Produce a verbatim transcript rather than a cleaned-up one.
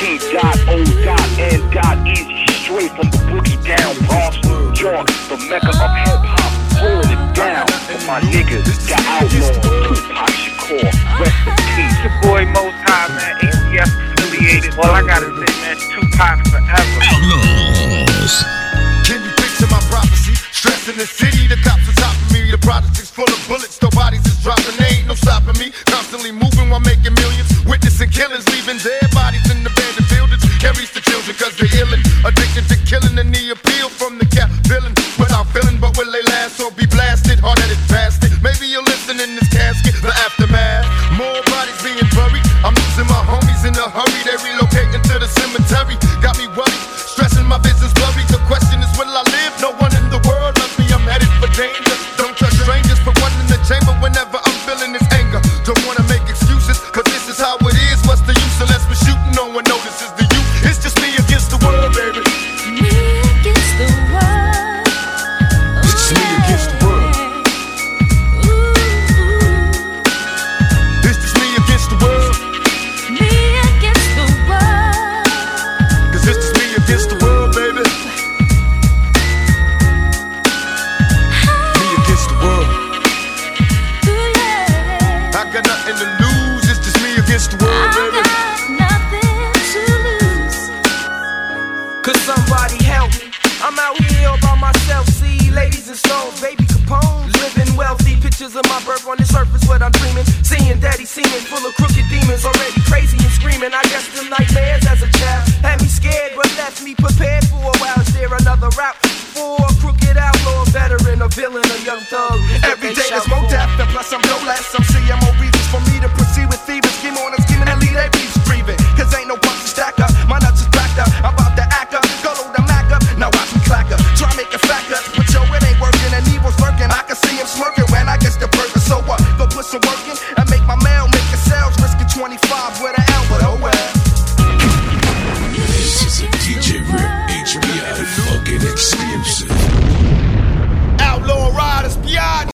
T dot O dot N dot easy, straight from the boogie down Bronx, New York, the mecca of hip hop, holding it down for my niggas, the outlaws, Tupac Shakur, rest in peace. Your boy Most High, man, A T F affiliated. All I gotta say, man, Tupac forever. Outlaws. Can you picture my prophecy? Stress in the city, the cops are topping me. The projects full of bullets, the bodies is dropping. They ain't no stopping me. Constantly moving while making millions. Witnessing killings, leaving dead bodies in the abandoned buildings. Carries the children cause they're illin'. Addicted to killing and the appeal from the cap villain. Without feeling, but will they last or be blasted? Hard at it, bastard. Maybe you'll listen in this casket, the aftermath. More bodies being buried. I'm losing my homies in a hurry. They relocating to the cemetery. Got me worried, stressing my business blurry. The question is, will I live? No one in the world loves me. I'm headed for danger. Don't trust strangers. Put one in the chamber whenever I'm feeling this anger. Don't wanna make excuses, cause this is how it is. What's the use unless we're shooting? No one notices the youth. It's just me against the world, baby. Me against the world. It's just me against the world. It's just me against the world. Me against the world. Cause it's just me against the world, baby. Me against the world. Ooh, yeah. I got nothing to lose. It's just me against the world, I baby. got nothing to lose. Could somebody help me? I'm out here all by myself. See, ladies and stones, baby Capone, living wealthy. Pictures of my birth on the surface, what I'm dreaming. Seeing daddy seeming full of crooked demons, already crazy and screaming. I guess them nightmares